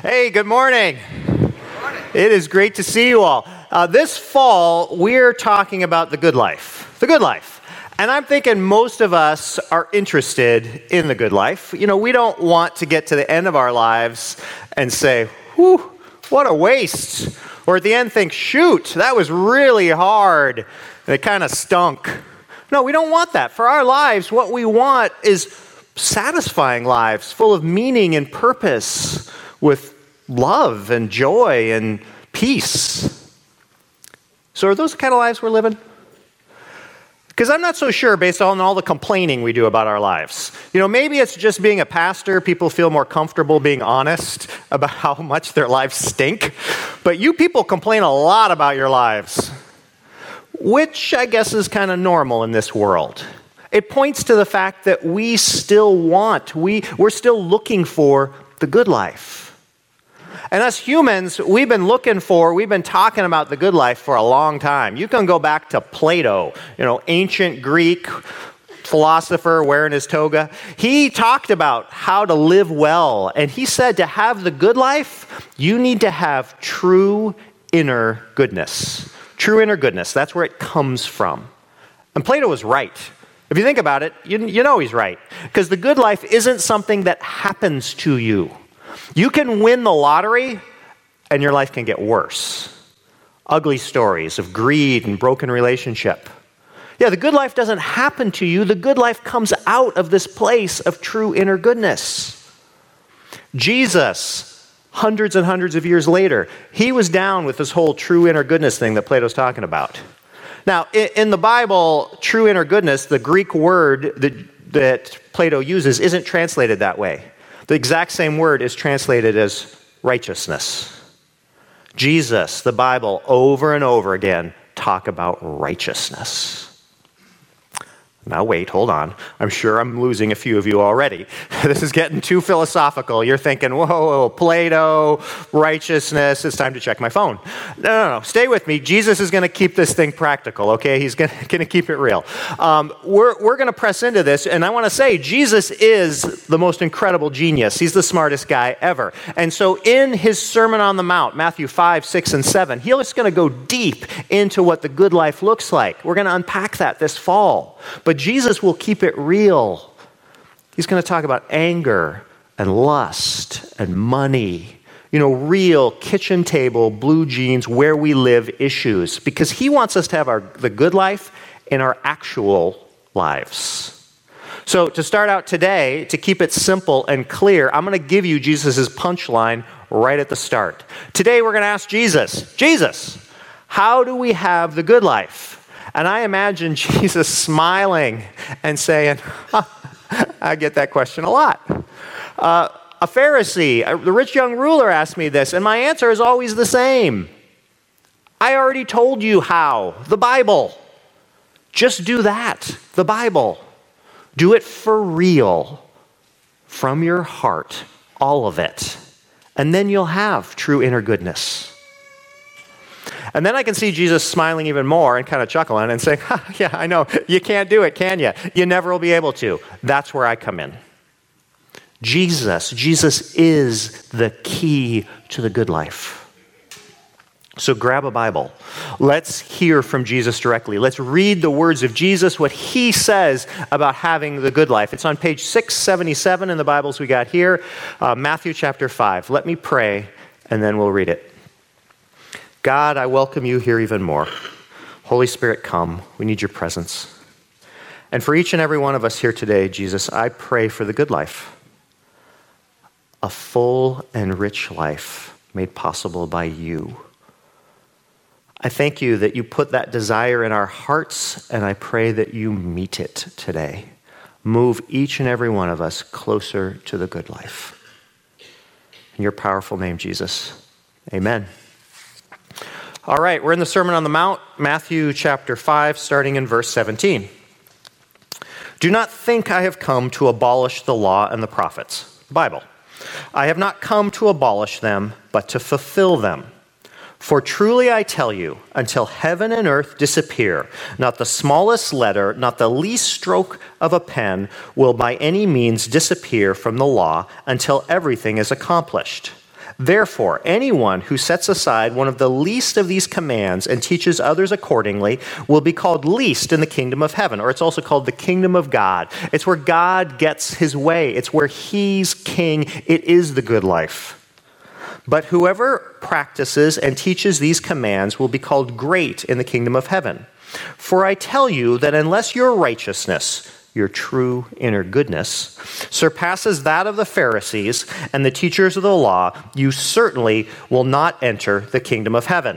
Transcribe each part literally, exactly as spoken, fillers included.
Hey, good morning. It is great to see you all. Uh, this fall, we're talking about the good life. The good life. And I'm thinking most of us are interested in the good life. You know, we don't want to get to the end of our lives and say, whew, what a waste. Or at the end think, shoot, that was really hard. And it kind of stunk. No, we don't want that. For our lives, what we want is satisfying lives full of meaning and purpose with love and joy and peace. So are those the kind of lives we're living? Because I'm not so sure based on all the complaining we do about our lives. You know, maybe it's just being a pastor, people feel more comfortable being honest about how much their lives stink. But you people complain a lot about your lives, which I guess is kind of normal in this world. It points to the fact that we still want, we, we're still looking for the good life. And us humans, we've been looking for, we've been talking about the good life for a long time. You can go back to Plato, you know, ancient Greek philosopher wearing his toga. He talked about how to live well. And he said to have the good life, you need to have true inner goodness. True inner goodness, that's where it comes from. And Plato was right. If you think about it, you, you know he's right. Because the good life isn't something that happens to you. You can win the lottery, and your life can get worse. Ugly stories of greed and broken relationship. Yeah, the good life doesn't happen to you. The good life comes out of this place of true inner goodness. Jesus, hundreds and hundreds of years later, he was down with this whole true inner goodness thing that Plato's talking about. Now, in the Bible, true inner goodness, the Greek word that, that Plato uses isn't translated that way. The exact same word is translated as righteousness. Jesus, the Bible, over and over again, talk about righteousness. Now wait, hold on. I'm sure I'm losing a few of you already. This is getting too philosophical. You're thinking, whoa, whoa, Plato, righteousness, it's time to check my phone. No, no, no, stay with me. Jesus is going to keep this thing practical, okay? He's going to keep it real. Um, we're we're going to press into this, and I want to say Jesus is the most incredible genius. He's the smartest guy ever. And so in his Sermon on the Mount, Matthew five, six, and seven, he's just going to go deep into what the good life looks like. We're going to unpack that this fall. But Jesus will keep it real. He's going to talk about anger and lust and money, you know, real kitchen table, blue jeans, where we live issues, because he wants us to have our the good life in our actual lives. So to start out today, to keep it simple and clear, I'm going to give you Jesus' punchline right at the start. Today we're going to ask Jesus, Jesus, how do we have the good life? And I imagine Jesus smiling and saying, huh, I get that question a lot. Uh, a Pharisee, a, the rich young ruler asked me this, and my answer is always the same. I already told you how. The Bible. Just do that. The Bible. Do it for real. From your heart. All of it. And then you'll have true inner goodness. And then I can see Jesus smiling even more and kind of chuckling and saying, ha, yeah, I know, you can't do it, can you? You never will be able to. That's where I come in. Jesus, Jesus is the key to the good life. So grab a Bible. Let's hear from Jesus directly. Let's read the words of Jesus, what he says about having the good life. It's on page six seventy-seven in the Bibles we got here, uh, Matthew chapter five. Let me pray, and then we'll read it. God, I welcome you here even more. Holy Spirit, come. We need your presence. And for each and every one of us here today, Jesus, I pray for the good life. A full and rich life made possible by you. I thank you that you put that desire in our hearts, and I pray that you meet it today. Move each and every one of us closer to the good life. In your powerful name, Jesus. Amen. All right, we're in the Sermon on the Mount, Matthew chapter five, starting in verse seventeen. Do not think I have come to abolish the law and the prophets, the Bible. I have not come to abolish them, but to fulfill them. For truly I tell you, until heaven and earth disappear, not the smallest letter, not the least stroke of a pen will by any means disappear from the law until everything is accomplished. Therefore, anyone who sets aside one of the least of these commands and teaches others accordingly will be called least in the kingdom of heaven, or it's also called the kingdom of God. It's where God gets his way. It's where he's king. It is the good life. But whoever practices and teaches these commands will be called great in the kingdom of heaven. For I tell you that unless your righteousness, your true inner goodness, surpasses that of the Pharisees and the teachers of the law, you certainly will not enter the kingdom of heaven.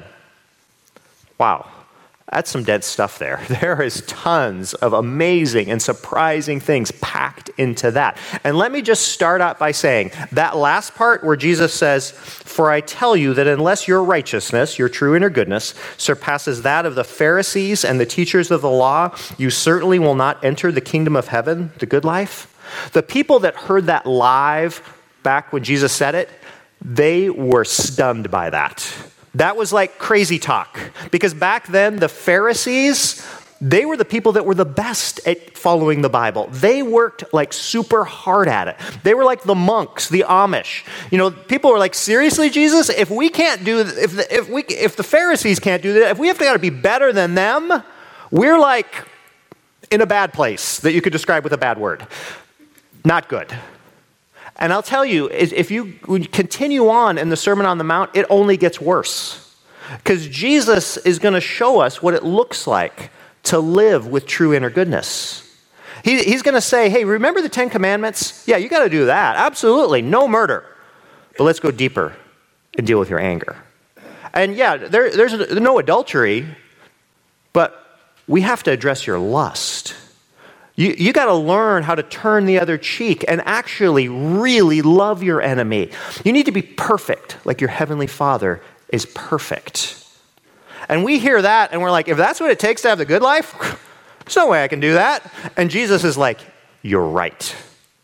Wow. That's some dense stuff there. There is tons of amazing and surprising things packed into that. And let me just start out by saying that last part where Jesus says, for I tell you that unless your righteousness, your true inner goodness, surpasses that of the Pharisees and the teachers of the law, you certainly will not enter the kingdom of heaven, the good life. The people that heard that live back when Jesus said it, they were stunned by that. That was like crazy talk, because back then the Pharisees, they were the people that were the best at following the Bible. They worked like super hard at it. They were like the monks, the Amish. You know, people were like, seriously, Jesus, if we can't do, if the, if we, if the Pharisees can't do that, if we have to, gotta be better than them, we're like in a bad place that you could describe with a bad word. Not good. And I'll tell you, if you continue on in the Sermon on the Mount, it only gets worse. Because Jesus is going to show us what it looks like to live with true inner goodness. He, he's going to say, hey, remember the Ten Commandments? Yeah, you got to do that. Absolutely. No murder. But let's go deeper and deal with your anger. And yeah, there, there's no adultery, but we have to address your lust. You, you got to learn how to turn the other cheek and actually really love your enemy. You need to be perfect like your heavenly Father is perfect. And we hear that and we're like, if that's what it takes to have the good life, there's no way I can do that. And Jesus is like, you're right.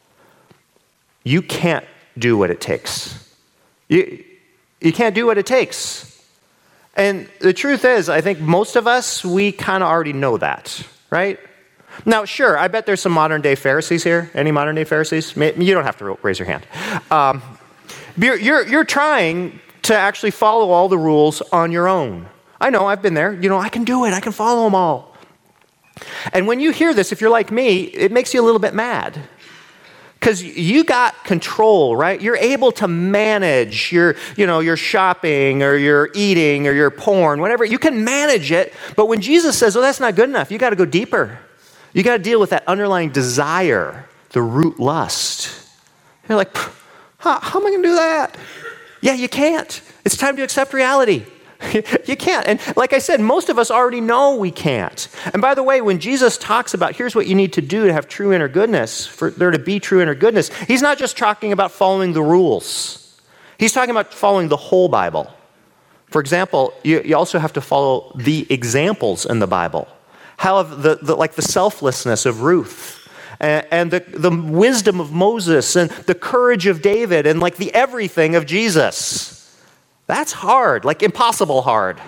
You can't do what it takes. You, you can't do what it takes. And the truth is, I think most of us, we kind of already know that, right? Now, sure, I bet there's some modern-day Pharisees here. Any modern-day Pharisees? You don't have to raise your hand. Um, you're, you're, you're trying to actually follow all the rules on your own. I know, I've been there. You know, I can do it. I can follow them all. And when you hear this, if you're like me, it makes you a little bit mad. Because you got control, right? You're able to manage your, you know, your shopping or your eating or your porn, whatever. You can manage it. But when Jesus says, oh, that's not good enough, you got to go deeper. You got to deal with that underlying desire, the root lust. You're like, how, how am I going to do that? Yeah, you can't. It's time to accept reality. You can't. And like I said, most of us already know we can't. And by the way, when Jesus talks about here's what you need to do to have true inner goodness, for there to be true inner goodness, he's not just talking about following the rules. He's talking about following the whole Bible. For example, you, you also have to follow the examples in the Bible. How the, the like the selflessness of Ruth and, and the, the wisdom of Moses and the courage of David and like the everything of Jesus. That's hard, like impossible hard.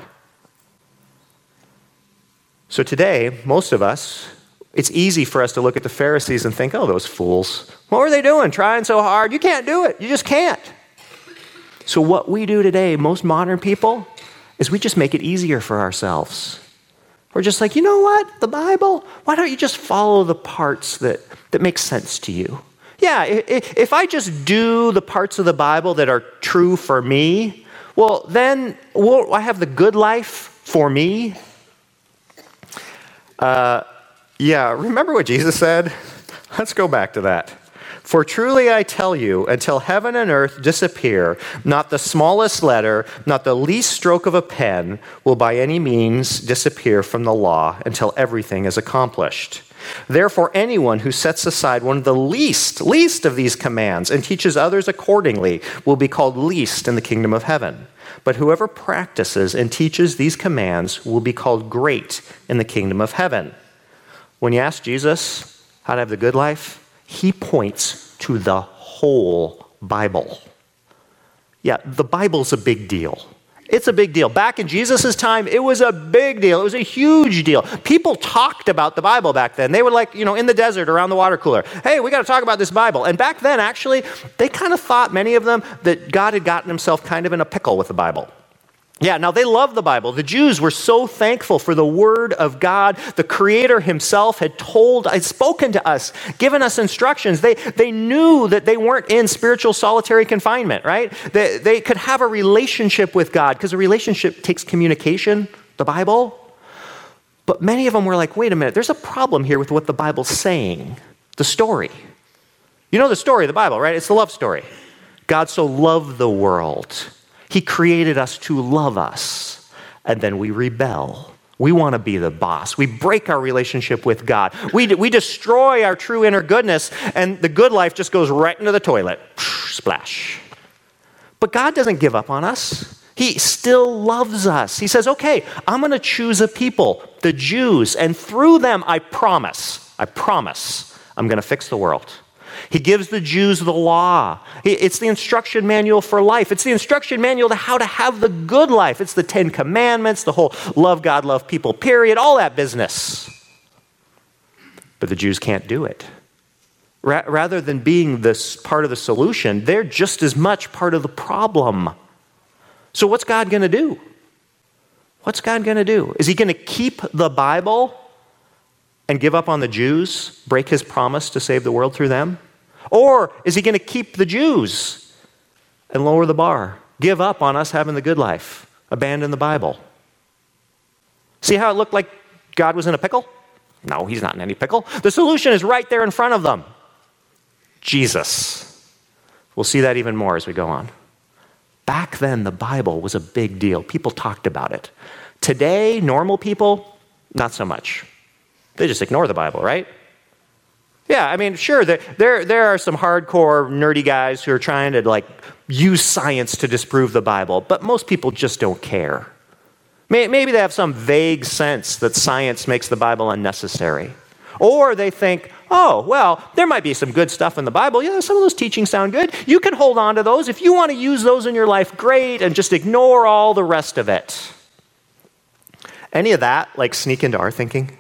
So today, most of us, it's easy for us to look at the Pharisees and think, oh, those fools. What were they doing? Trying so hard? You can't do it. You just can't. So what we do today, most modern people, is we just make it easier for ourselves. We're just like, you know what? The Bible, why don't you just follow the parts that, that make sense to you? Yeah, if, if I just do the parts of the Bible that are true for me, well, then will I have the good life for me? Uh, yeah, remember what Jesus said? Let's go back to that. For truly I tell you, until heaven and earth disappear, not the smallest letter, not the least stroke of a pen will by any means disappear from the law until everything is accomplished. Therefore, anyone who sets aside one of the least, least of these commands and teaches others accordingly will be called least in the kingdom of heaven. But whoever practices and teaches these commands will be called great in the kingdom of heaven. When you ask Jesus how to have the good life, he points to the whole Bible. Yeah, the Bible's a big deal. It's a big deal. Back in Jesus' time, it was a big deal. It was a huge deal. People talked about the Bible back then. They were like, you know, in the desert around the water cooler. Hey, we got to talk about this Bible. And back then, actually, they kind of thought, many of them, that God had gotten himself kind of in a pickle with the Bible. Yeah, now they loved the Bible. The Jews were so thankful for the Word of God. The Creator himself had told, had spoken to us, given us instructions. They, they knew that they weren't in spiritual solitary confinement, right? They, they could have a relationship with God, because a relationship takes communication, the Bible. But many of them were like, wait a minute, there's a problem here with what the Bible's saying, the story. You know the story of the Bible, right? It's the love story. God so loved the world. He created us to love us, and then we rebel. We want to be the boss. We break our relationship with God. We, we destroy our true inner goodness, and the good life just goes right into the toilet. Splash. But God doesn't give up on us. He still loves us. He says, okay, I'm going to choose a people, the Jews, and through them, I promise, I promise, I'm going to fix the world. He gives the Jews the law. It's the instruction manual for life. It's the instruction manual to how to have the good life. It's the Ten Commandments, the whole love God, love people, period, all that business. But the Jews can't do it. Ra- rather than being this part of the solution, they're just as much part of the problem. So what's God going to do? What's God going to do? Is he going to keep the Bible and give up on the Jews, break his promise to save the world through them? Or is he going to keep the Jews and lower the bar, give up on us having the good life, abandon the Bible? See how it looked like God was in a pickle? No, he's not in any pickle. The solution is right there in front of them. Jesus. We'll see that even more as we go on. Back then, the Bible was a big deal. People talked about it. Today, normal people, not so much. They just ignore the Bible, right? Yeah, I mean, sure, there, there, there are some hardcore, nerdy guys who are trying to, like, use science to disprove the Bible, but most people just don't care. Maybe they have some vague sense that science makes the Bible unnecessary. Or they think, oh, well, there might be some good stuff in the Bible. Yeah, some of those teachings sound good. You can hold on to those. If you want to use those in your life, great, and just ignore all the rest of it. Any of that, like, sneak into our thinking?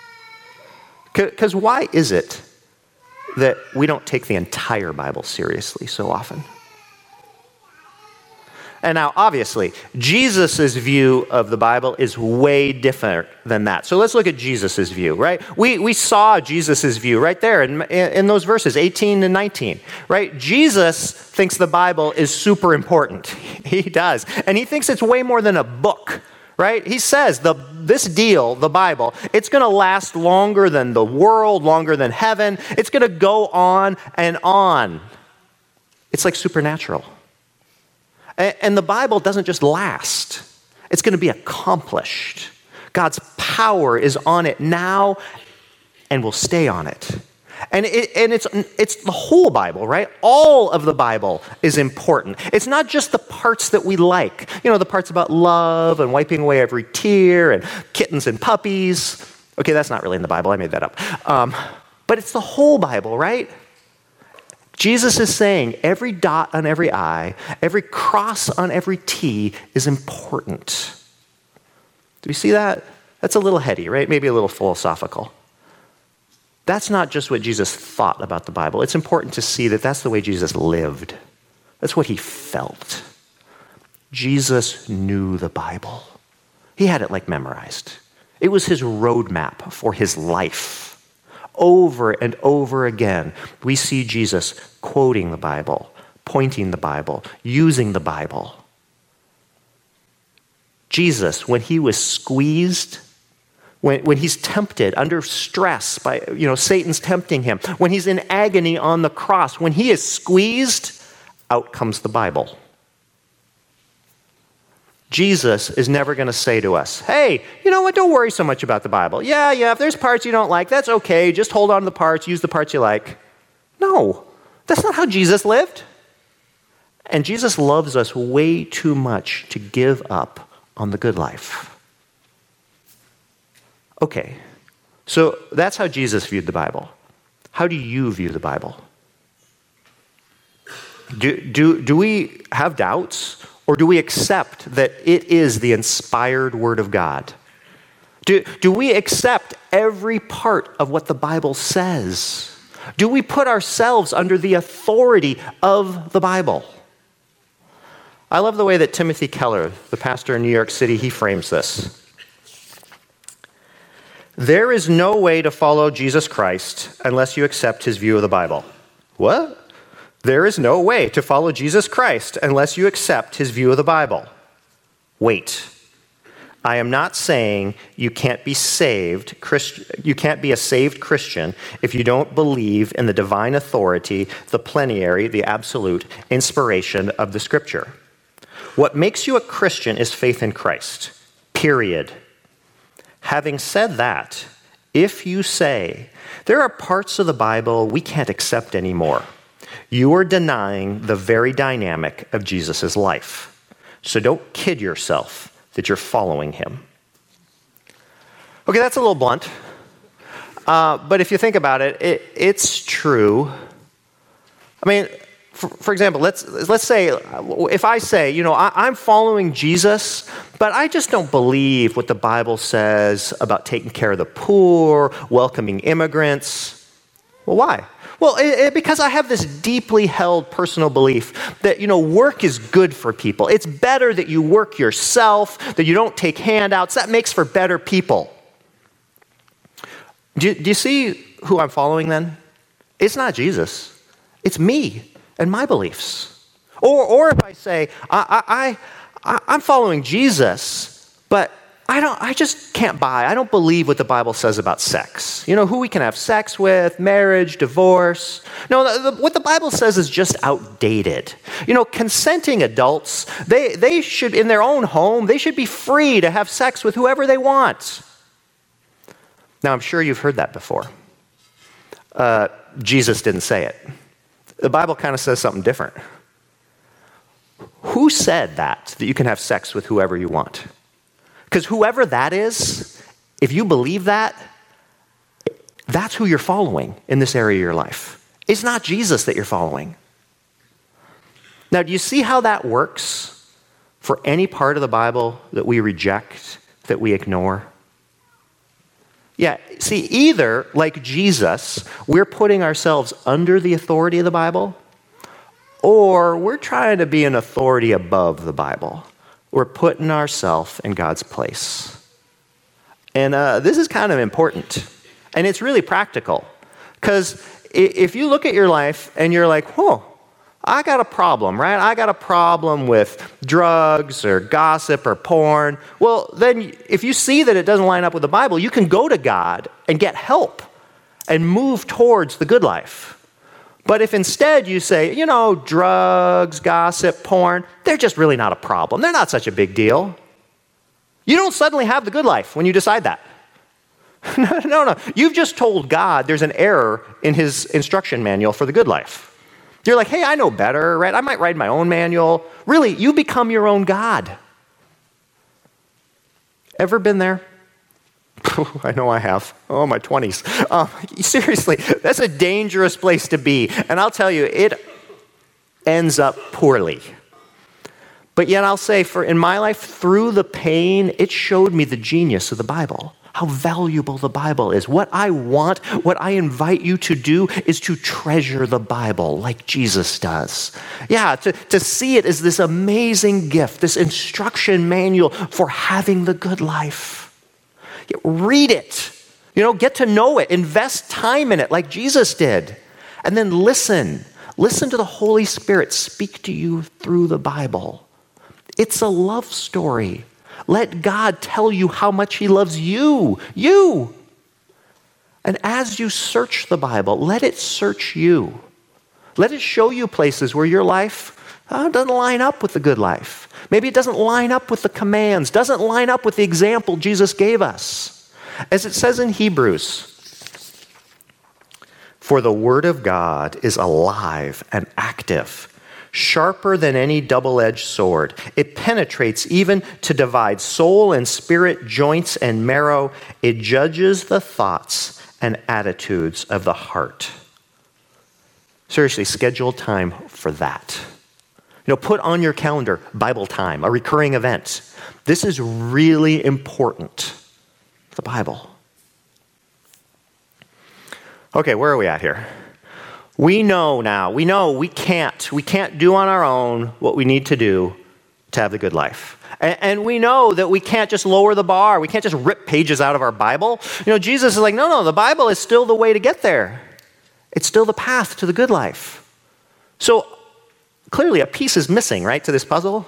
Because why is it that we don't take the entire Bible seriously so often? And now, obviously, Jesus' view of the Bible is way different than that. So let's look at Jesus' view, right? We we saw Jesus' view right there in, in those verses, eighteen and nineteen, right? Jesus thinks the Bible is super important. He does. And he thinks it's way more than a book, right? He says the this deal, the Bible, it's going to last longer than the world, longer than heaven. It's going to go on and on. It's like supernatural. And the Bible doesn't just last. It's going to be accomplished. God's power is on it now and will stay on it. And, it, and it's, it's the whole Bible, right? All of the Bible is important. It's not just the parts that we like. You know, the parts about love and wiping away every tear and kittens and puppies. Okay, that's not really in the Bible. I made that up. Um, but it's the whole Bible, right? Jesus is saying every dot on every I, every cross on every T is important. Do you see that? That's a little heady, right? Maybe a little philosophical. That's not just what Jesus thought about the Bible. It's important to see that that's the way Jesus lived. That's what he felt. Jesus knew the Bible. He had it like memorized. It was his roadmap for his life. Over and over again, we see Jesus quoting the Bible, pointing the Bible, using the Bible. Jesus, when he was squeezed, when, when he's tempted under stress by, you know, Satan's tempting him, when he's in agony on the cross, when he is squeezed, out comes the Bible. Jesus is never going to say to us, hey, you know what, don't worry so much about the Bible. Yeah, yeah, if there's parts you don't like, that's okay. Just hold on to the parts, use the parts you like. No, that's not how Jesus lived. And Jesus loves us way too much to give up on the good life. Okay, so that's how Jesus viewed the Bible. How do you view the Bible? Do, do, do we have doubts? Or do we accept that it is the inspired Word of God? Do, do we accept every part of what the Bible says? Do we put ourselves under the authority of the Bible? I love the way that Timothy Keller, the pastor in New York City, he frames this. There is no way to follow Jesus Christ unless you accept his view of the Bible. What? There is no way to follow Jesus Christ unless you accept his view of the Bible. Wait. I am not saying you can't be saved, Christ, you can't be a saved Christian if you don't believe in the divine authority, the plenary, the absolute inspiration of the Scripture. What makes you a Christian is faith in Christ, period. Having said that, if you say, there are parts of the Bible we can't accept anymore, you are denying the very dynamic of Jesus' life. So don't kid yourself that you're following him. Okay, that's a little blunt. Uh, but if you think about it, it it's true. I mean, for, for example, let's let's say, if I say, you know, I, I'm following Jesus, but I just don't believe what the Bible says about taking care of the poor, welcoming immigrants. Well, why? Well, it, it, because I have this deeply held personal belief that, you know, work is good for people. It's better that you work yourself, that you don't take handouts. That makes for better people. Do, do you see who I'm following then? It's not Jesus. It's me and my beliefs. Or, or if I say, I, I, I, I'm following Jesus, but I don't. I just can't buy. I don't believe what the Bible says about sex. You know, who we can have sex with, marriage, divorce. No, the, the, what the Bible says is just outdated. You know, consenting adults, they, they should, in their own home, they should be free to have sex with whoever they want. Now, I'm sure you've heard that before. Uh, Jesus didn't say it. The Bible kind of says something different. Who said that, that you can have sex with whoever you want? Because whoever that is, if you believe that, that's who you're following in this area of your life. It's not Jesus that you're following. Now, do you see how that works for any part of the Bible that we reject, that we ignore? Yeah, see, either, like Jesus, we're putting ourselves under the authority of the Bible, or we're trying to be an authority above the Bible. We're putting ourselves in God's place. And uh, this is kind of important. And it's really practical. Because if you look at your life and you're like, whoa, I got a problem, right? I got a problem with drugs or gossip or porn. Well, then if you see that it doesn't line up with the Bible, you can go to God and get help and move towards the good life. But if instead you say, you know, drugs, gossip, porn, they're just really not a problem. They're not such a big deal. You don't suddenly have the good life when you decide that. no, no, no. You've just told God there's an error in his instruction manual for the good life. You're like, hey, I know better, right? I might write my own manual. Really, you become your own God. Ever been there? I know I have. Oh, my twenties. Um, seriously, that's a dangerous place to be. And I'll tell you, it ends up poorly. But yet I'll say, for in my life, through the pain, it showed me the genius of the Bible, how valuable the Bible is. What I want, what I invite you to do is to treasure the Bible like Jesus does. Yeah, to, to see it as this amazing gift, this instruction manual for having the good life. Read it, you know, get to know it, invest time in it like Jesus did. And then listen, listen to the Holy Spirit speak to you through the Bible. It's a love story. Let God tell you how much he loves you, you. And as you search the Bible, let it search you. Let it show you places where your life uh, doesn't line up with the good life. Maybe it doesn't line up with the commands, doesn't line up with the example Jesus gave us. As it says in Hebrews, for the word of God is alive and active, sharper than any double-edged sword. It penetrates even to divide soul and spirit, joints and marrow. It judges the thoughts and attitudes of the heart. Seriously, schedule time for that. You know, put on your calendar Bible time, a recurring event. This is really important. The Bible. Okay, where are we at here? We know now, we know we can't, we can't do on our own what we need to do to have the good life. And, and we know that we can't just lower the bar. We can't just rip pages out of our Bible. You know, Jesus is like, no, no, the Bible is still the way to get there. It's still the path to the good life. So clearly a piece is missing, right, to this puzzle.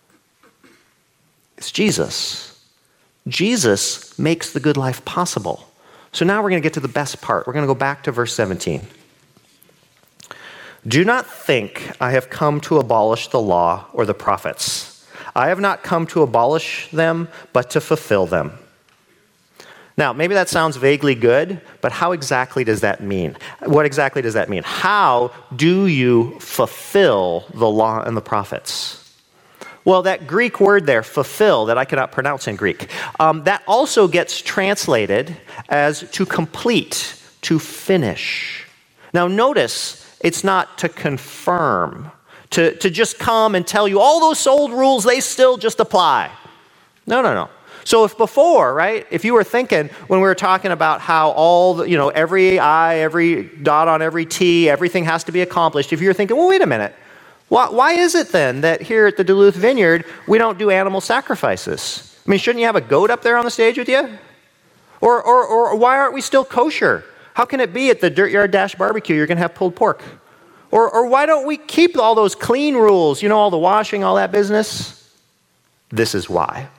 It's Jesus. Jesus makes the good life possible. So now we're going to get to the best part. We're going to go back to verse seventeen. Do not think I have come to abolish the law or the prophets. I have not come to abolish them, but to fulfill them. Now, maybe that sounds vaguely good, but how exactly does that mean? What exactly does that mean? How do you fulfill the law and the prophets? Well, that Greek word there, fulfill, that I cannot pronounce in Greek, um, that also gets translated as to complete, to finish. Now, notice, it's not to confirm, to, to just come and tell you all those old rules, they still just apply. No, no, no. So if before, right, if you were thinking when we were talking about how all, the, you know, every I, every dot on every T, everything has to be accomplished, if you were thinking, well, wait a minute, why, why is it then that here at the Duluth Vineyard, we don't do animal sacrifices? I mean, shouldn't you have a goat up there on the stage with you? Or, or, or why aren't we still kosher? How can it be at the Dirt Yard Dash barbecue you're going to have pulled pork? Or, or why don't we keep all those clean rules, you know, all the washing, all that business? This is why.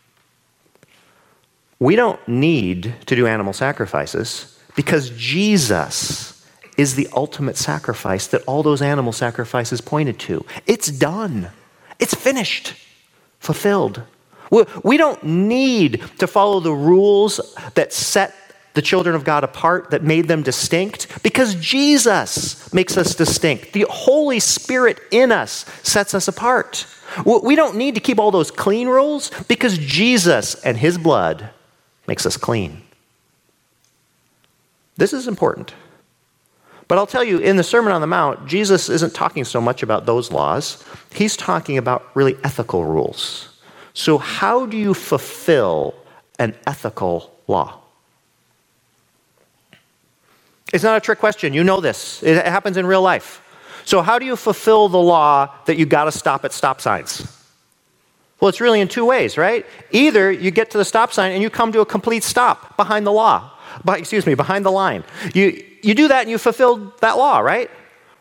We don't need to do animal sacrifices because Jesus is the ultimate sacrifice that all those animal sacrifices pointed to. It's done. It's finished. Fulfilled. We don't need to follow the rules that set the children of God apart, that made them distinct, because Jesus makes us distinct. The Holy Spirit in us sets us apart. We don't need to keep all those clean rules because Jesus and his blood makes us clean. This is important. But I'll tell you, in the Sermon on the Mount, Jesus isn't talking so much about those laws. He's talking about really ethical rules. So how do you fulfill an ethical law? It's not a trick question. You know this. It happens in real life. So how do you fulfill the law that you got to stop at stop signs? Well, it's really in two ways, right? Either you get to the stop sign and you come to a complete stop behind the law, by, excuse me, behind the line. You, you do that and you fulfilled that law, right?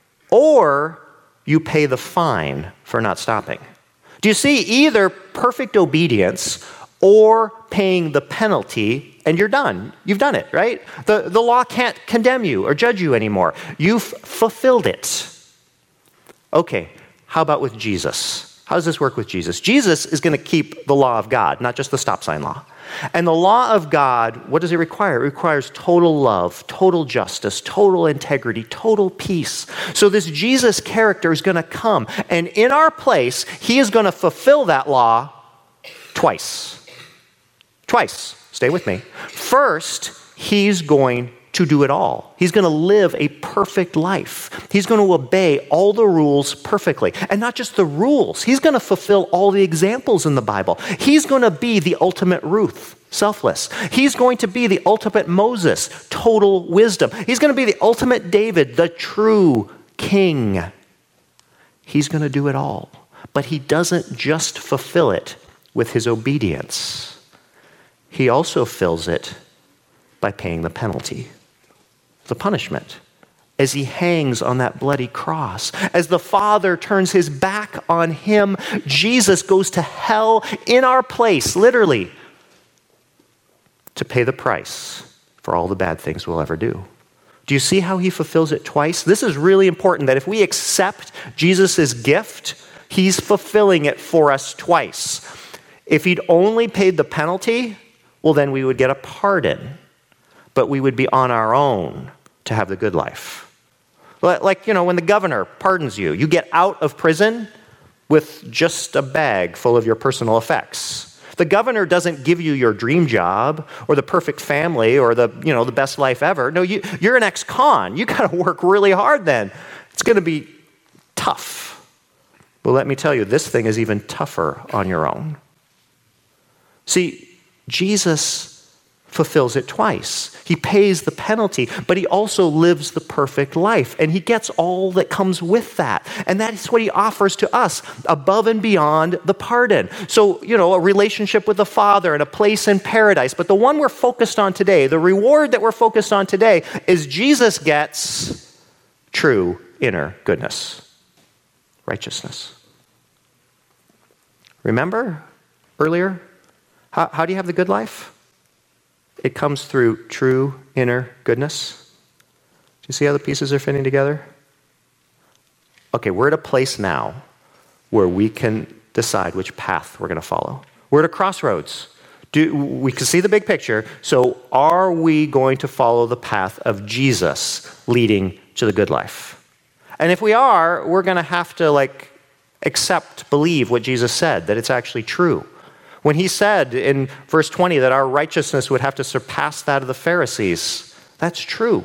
Or you pay the fine for not stopping. Do you see? Either perfect obedience or paying the penalty and you're done. You've done it, right? The, the law can't condemn you or judge you anymore. You've fulfilled it. Okay, how about with Jesus? How does this work with Jesus? Jesus is going to keep the law of God, not just the stop sign law. And the law of God, what does it require? It requires total love, total justice, total integrity, total peace. So this Jesus character is going to come, and in our place, he is going to fulfill that law twice. Twice. Stay with me. First, he's going to do it all. He's going to live a perfect life. He's going to obey all the rules perfectly. And not just the rules. He's going to fulfill all the examples in the Bible. He's going to be the ultimate Ruth, selfless. He's going to be the ultimate Moses, total wisdom. He's going to be the ultimate David, the true king. He's going to do it all. But he doesn't just fulfill it with his obedience. He also fills it by paying the penalty, the punishment, as he hangs on that bloody cross. As the Father turns his back on him, Jesus goes to hell in our place, literally, to pay the price for all the bad things we'll ever do. Do you see how he fulfills it twice? This is really important, that if we accept Jesus' gift, he's fulfilling it for us twice. If he'd only paid the penalty, well, then we would get a pardon, but we would be on our own to have the good life. Like, you know, when the governor pardons you, you get out of prison with just a bag full of your personal effects. The governor doesn't give you your dream job or the perfect family or the, you know, the best life ever. No, you, you're an ex-con. You got to work really hard then. It's going to be tough. Well, let me tell you, this thing is even tougher on your own. See, Jesus fulfills it twice. He pays the penalty, but he also lives the perfect life, and he gets all that comes with that. And that is what he offers to us above and beyond the pardon. So, you know, a relationship with the Father and a place in paradise. But the one we're focused on today, the reward that we're focused on today, is Jesus gets true inner goodness, righteousness. Remember earlier? How, how do you have the good life? It comes through true inner goodness. Do you see how the pieces are fitting together? Okay, we're at a place now where we can decide which path we're going to follow. We're at a crossroads. Do, we can see the big picture. So are we going to follow the path of Jesus leading to the good life? And if we are, we're going to have to like accept, believe what Jesus said, that it's actually true. When he said in verse twenty that our righteousness would have to surpass that of the Pharisees, that's true.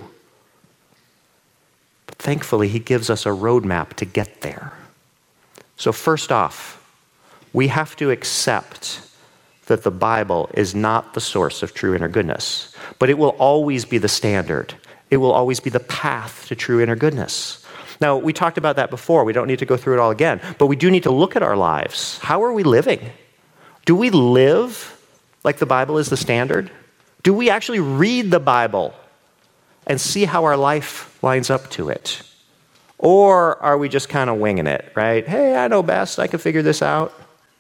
But thankfully, he gives us a roadmap to get there. So first off, we have to accept that the Bible is not the source of true inner goodness, but it will always be the standard. It will always be the path to true inner goodness. Now, we talked about that before. We don't need to go through it all again, but we do need to look at our lives. How are we living? Do we live like the Bible is the standard? Do we actually read the Bible and see how our life lines up to it? Or are we just kind of winging it, right? Hey, I know best. I can figure this out.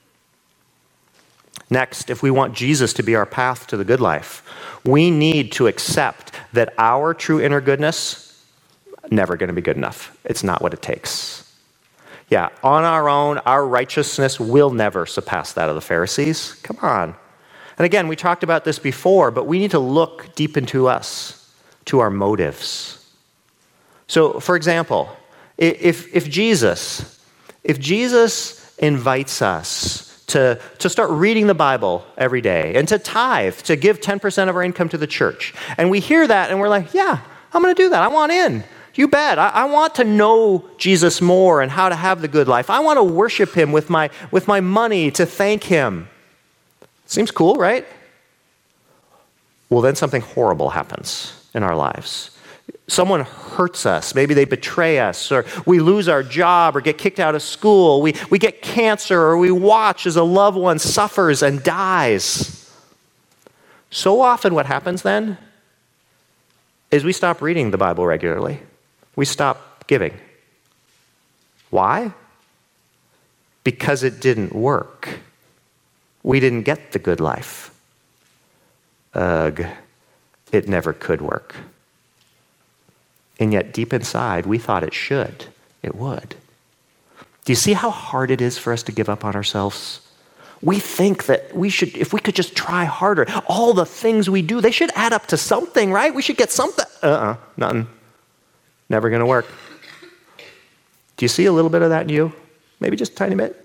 Next, if we want Jesus to be our path to the good life, we need to accept that our true inner goodness, never going to be good enough. It's not what it takes. Yeah, on our own, our righteousness will never surpass that of the Pharisees. Come on. And again, we talked about this before, but we need to look deep into us, to our motives. So, for example, if, if Jesus, if Jesus invites us to, to start reading the Bible every day and to tithe, to give ten percent of our income to the church, and we hear that and we're like, yeah, I'm going to do that. I want in. You bet. I, I want to know Jesus more and how to have the good life. I want to worship him with my, with my money to thank him. Seems cool, right? Well, then something horrible happens in our lives. Someone hurts us. Maybe they betray us, or we lose our job or get kicked out of school. We, we get cancer, or we watch as a loved one suffers and dies. So often what happens then is we stop reading the Bible regularly. We stop giving. Why? Because it didn't work. We didn't get the good life. Ugh, it never could work. And yet deep inside, we thought it should. It would. Do you see how hard it is for us to give up on ourselves? We think that we should, if we could just try harder, all the things we do, they should add up to something, right? We should get something. Uh-uh, nothing. Never going to work. Do you see a little bit of that in you? Maybe just a tiny bit.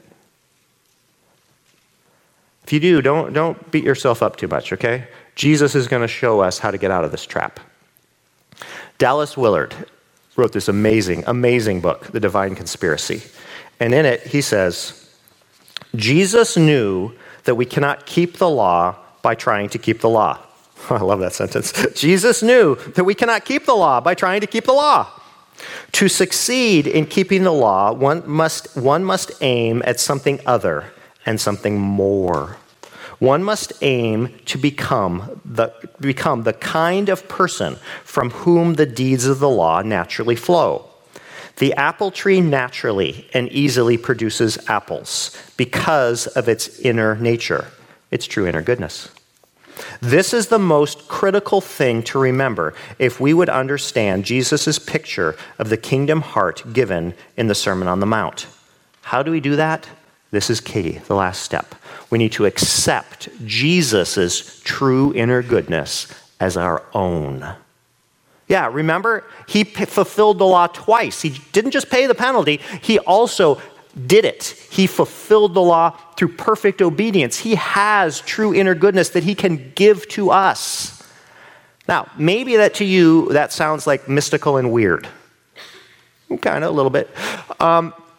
If you do, don't, don't beat yourself up too much, okay? Jesus is going to show us how to get out of this trap. Dallas Willard wrote this amazing, amazing book, The Divine Conspiracy. And in it, he says, Jesus knew that we cannot keep the law by trying to keep the law. I love that sentence. Jesus knew that we cannot keep the law by trying to keep the law. To succeed in keeping the law, one must, one must aim at something other and something more. One must aim to become the, become the kind of person from whom the deeds of the law naturally flow. The apple tree naturally and easily produces apples because of its inner nature, its true inner goodness. This is the most critical thing to remember if we would understand Jesus' picture of the kingdom heart given in the Sermon on the Mount. How do we do that? This is key, the last step. We need to accept Jesus' true inner goodness as our own. Yeah, remember, he p- fulfilled the law twice. He didn't just pay the penalty, he also did it. He fulfilled the law through perfect obedience. He has true inner goodness that he can give to us. Now, maybe that to you, that sounds like mystical and weird. Kind of, a little bit. Um,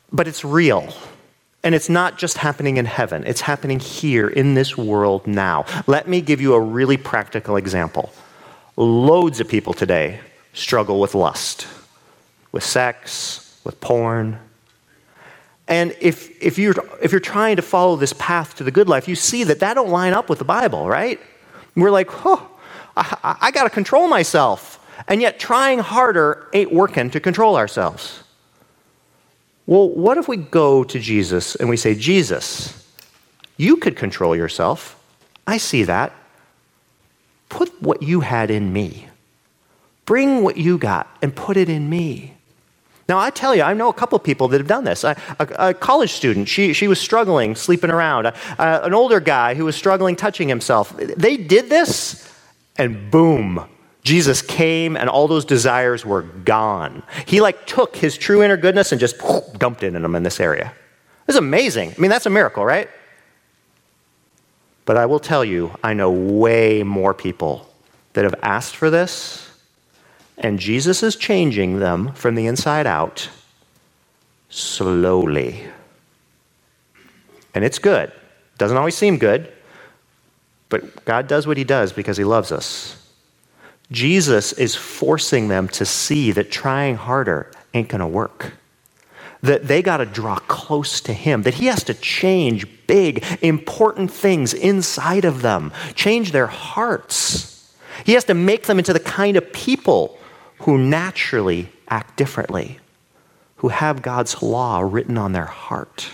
but it's real. And it's not just happening in heaven. It's happening here in this world now. Let me give you a really practical example. Loads of people today struggle with lust, with sex, with porn. And if, if, you're, if you're trying to follow this path to the good life, you see that that don't line up with the Bible, right? We're like, oh, I, I got to control myself. And yet trying harder ain't working to control ourselves. Well, what if we go to Jesus and we say, Jesus, you could control yourself. I see that. Put what you had in me. Bring what you got and put it in me. Now, I tell you, I know a couple of people that have done this. I, a, a college student, she, she was struggling, sleeping around. Uh, an older guy who was struggling, touching himself. They did this, and boom, Jesus came and all those desires were gone. He like took his true inner goodness and just dumped it in them in this area. It's amazing. I mean, that's a miracle, right? But I will tell you, I know way more people that have asked for this, and Jesus is changing them from the inside out slowly. And it's good. Doesn't always seem good, but God does what he does because he loves us. Jesus is forcing them to see that trying harder ain't going to work. That they got to draw close to him. That he has to change big, important things inside of them. Change their hearts. He has to make them into the kind of people who naturally act differently. Who have God's law written on their heart.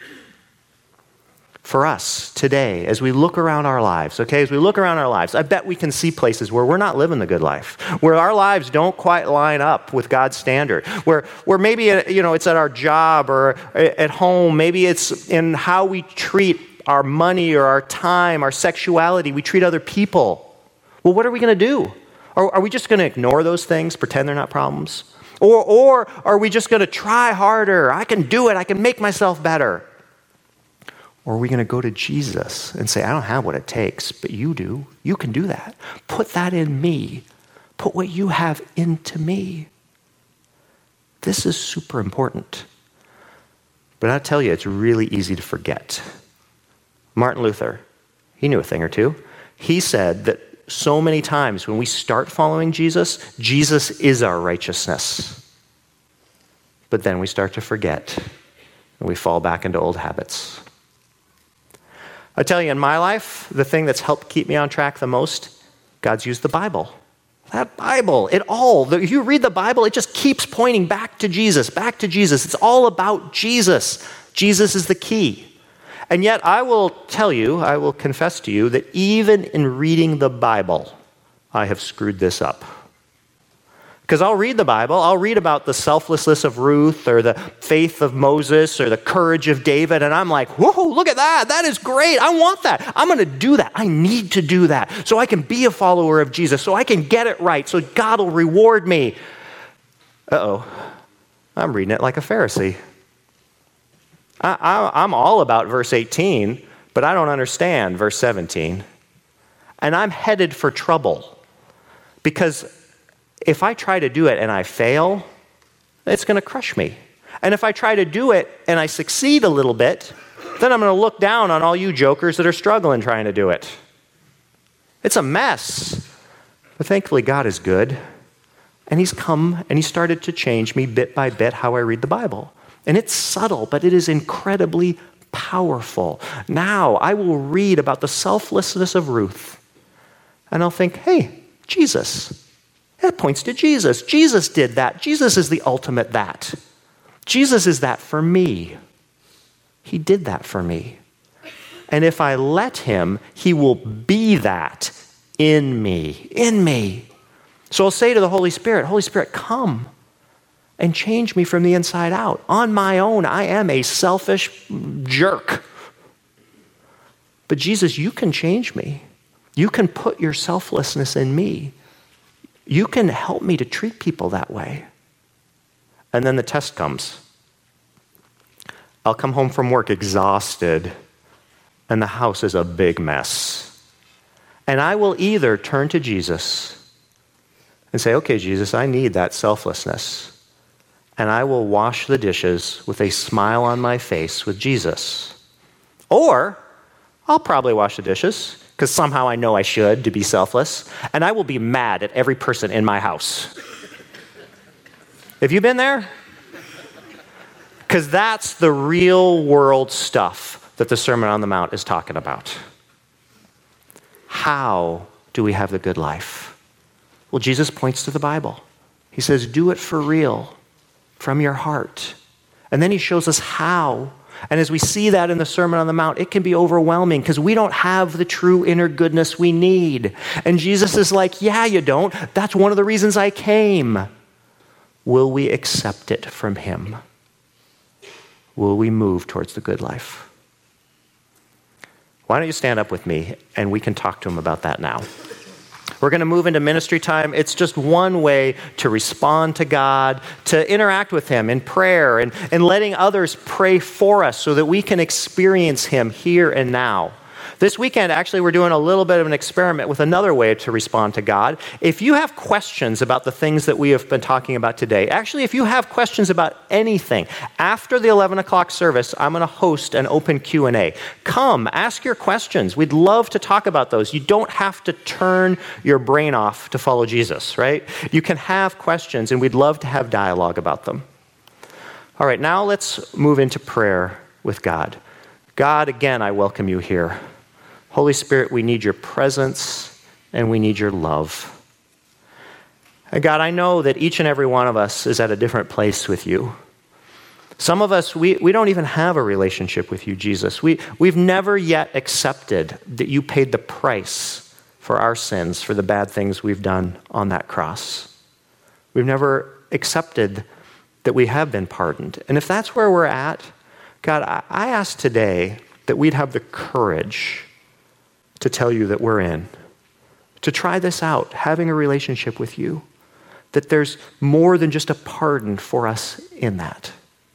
For us today, as we look around our lives, okay, as we look around our lives, I bet we can see places where we're not living the good life, where our lives don't quite line up with God's standard, where, where maybe, you know, it's at our job or at home, maybe it's in how we treat our money or our time, our sexuality, we treat other people. Well, what are we going to do? Are, are we just going to ignore those things, pretend they're not problems? Or, or are we just going to try harder? I can do it. I can make myself better. Or are we going to go to Jesus and say, I don't have what it takes, but you do. You can do that. Put that in me. Put what you have into me. This is super important. But I tell you, it's really easy to forget. Martin Luther, he knew a thing or two. He said that so many times when we start following Jesus, Jesus is our righteousness. But then we start to forget, and we fall back into old habits. I tell you, in my life, the thing that's helped keep me on track the most, God's used the Bible. That Bible, it all, if you read the Bible, it just keeps pointing back to Jesus, back to Jesus. It's all about Jesus. Jesus is the key. And yet I will tell you, I will confess to you that even in reading the Bible, I have screwed this up. Because I'll read the Bible, I'll read about the selflessness of Ruth or the faith of Moses or the courage of David, and I'm like, whoa, look at that. That is great. I want that. I'm going to do that. I need to do that so I can be a follower of Jesus, so I can get it right, so God will reward me. Uh-oh. I'm reading it like a Pharisee. I, I, I'm all about verse eighteen, but I don't understand verse seventeen. And I'm headed for trouble because if I try to do it and I fail, it's going to crush me. And if I try to do it and I succeed a little bit, then I'm going to look down on all you jokers that are struggling trying to do it. It's a mess. But thankfully, God is good. And he's come and he started to change me bit by bit how I read the Bible. And it's subtle, but it is incredibly powerful. Now I will read about the selflessness of Ruth. And I'll think, hey, Jesus. That points to Jesus. Jesus did that. Jesus is the ultimate that. Jesus is that for me. He did that for me. And if I let him, he will be that in me, in me. So I'll say to the Holy Spirit, Holy Spirit, come and change me from the inside out. On my own, I am a selfish jerk. But Jesus, you can change me. You can put your selflessness in me. You can help me to treat people that way. And then the test comes. I'll come home from work exhausted, and the house is a big mess. And I will either turn to Jesus and say, okay, Jesus, I need that selflessness. and I will wash the dishes with a smile on my face with Jesus. Or I'll probably wash the dishes because somehow I know I should to be selfless, and I will be mad at every person in my house. Have you been there? Because that's the real world stuff that the Sermon on the Mount is talking about. How do we have the good life? Well, Jesus points to the Bible. He says, do it for real, from your heart. And then he shows us how. And as we see that in the Sermon on the Mount, it can be overwhelming because we don't have the true inner goodness we need. And Jesus is like, yeah, you don't. That's one of the reasons I came. Will we accept it from him? Will we move towards the good life? Why don't you stand up with me and we can talk to him about that now. We're going to move into ministry time. It's just one way to respond to God, to interact with him in prayer and, and letting others pray for us so that we can experience him here and now. This weekend, actually, we're doing a little bit of an experiment with another way to respond to God. If you have questions about the things that we have been talking about today, actually, if you have questions about anything, after the eleven o'clock service, I'm going to host an open Q and A. Come, ask your questions. We'd love to talk about those. You don't have to turn your brain off to follow Jesus, right? You can have questions, and we'd love to have dialogue about them. All right, now let's move into prayer with God. God, again, I welcome you here. Holy Spirit, we need your presence and we need your love. And God, I know that each and every one of us is at a different place with you. Some of us, we, we don't even have a relationship with you, Jesus. We, we've never yet accepted that you paid the price for our sins, for the bad things we've done on that cross. We've never accepted that we have been pardoned. And if that's where we're at, God, I, I ask today that we'd have the courage to tell you that we're in, to try this out, having a relationship with you, that there's more than just a pardon for us in that.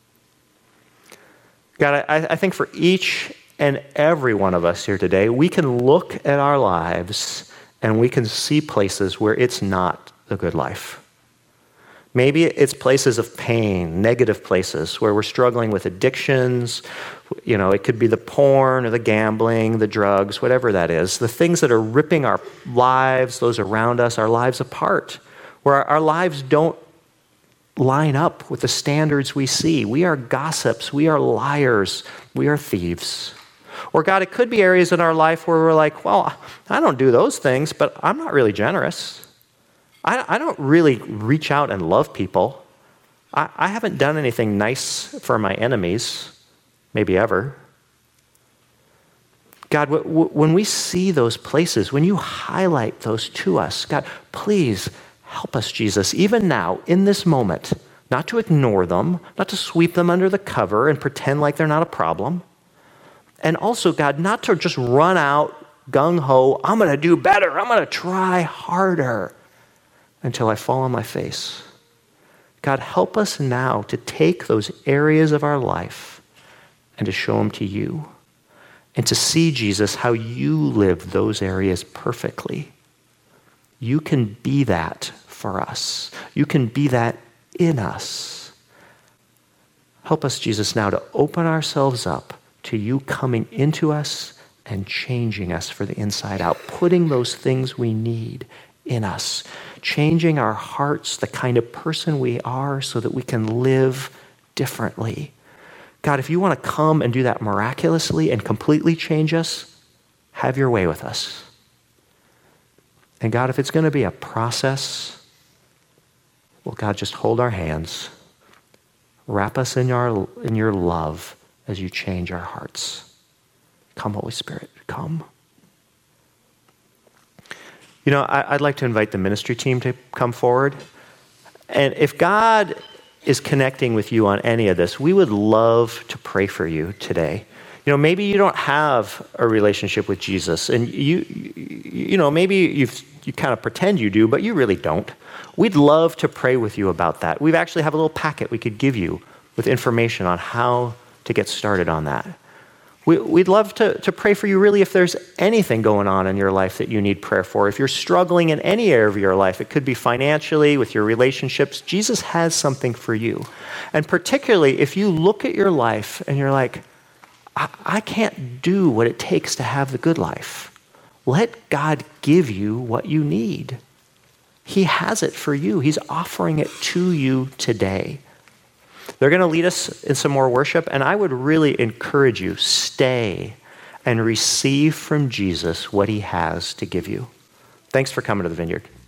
God, I, I think for each and every one of us here today, we can look at our lives and we can see places where it's not a good life. Maybe it's places of pain, negative places where we're struggling with addictions. You know, it could be the porn or the gambling, the drugs, whatever that is. The things that are ripping our lives, those around us, our lives apart, where our, our lives don't line up with the standards we see. We are gossips. We are liars. We are thieves. Or God, it could be areas in our life where we're like, well, I don't do those things, but I'm not really generous. I, I don't really reach out and love people. I, I haven't done anything nice for my enemies, maybe ever. God, w- w- when we see those places, when you highlight those to us, God, please help us, Jesus, even now, in this moment, not to ignore them, not to sweep them under the cover and pretend like they're not a problem. And also, God, not to just run out gung-ho, I'm going to do better, I'm going to try harder until I fall on my face. God, help us now to take those areas of our life and to show them to you and to see, Jesus, how you live those areas perfectly. You can be that for us. You can be that in us. Help us, Jesus, now to open ourselves up to you coming into us and changing us for the inside out, putting those things we need in us, changing our hearts, the kind of person we are so that we can live differently. God, if you want to come and do that miraculously and completely change us, have your way with us. And God, if it's going to be a process, well, God, just hold our hands. Wrap us in your, in your love as you change our hearts. Come, Holy Spirit, come. You know, I, I'd like to invite the ministry team to come forward. And if God is connecting with you on any of this, we would love to pray for you today. You know, maybe you don't have a relationship with Jesus, and you, you, you know, maybe you've, you kind of pretend you do, but you really don't. We'd love to pray with you about that. We actually have a little packet we could give you with information on how to get started on that. We, we'd love to, to pray for you really if there's anything going on in your life that you need prayer for. If you're struggling in any area of your life, it could be financially, with your relationships, Jesus has something for you. And particularly if you look at your life and you're like, I, I can't do what it takes to have the good life. Let God give you what you need. He has it for you. He's offering it to you today. They're going to lead us in some more worship, and I would really encourage you, stay and receive from Jesus what he has to give you. Thanks for coming to the Vineyard.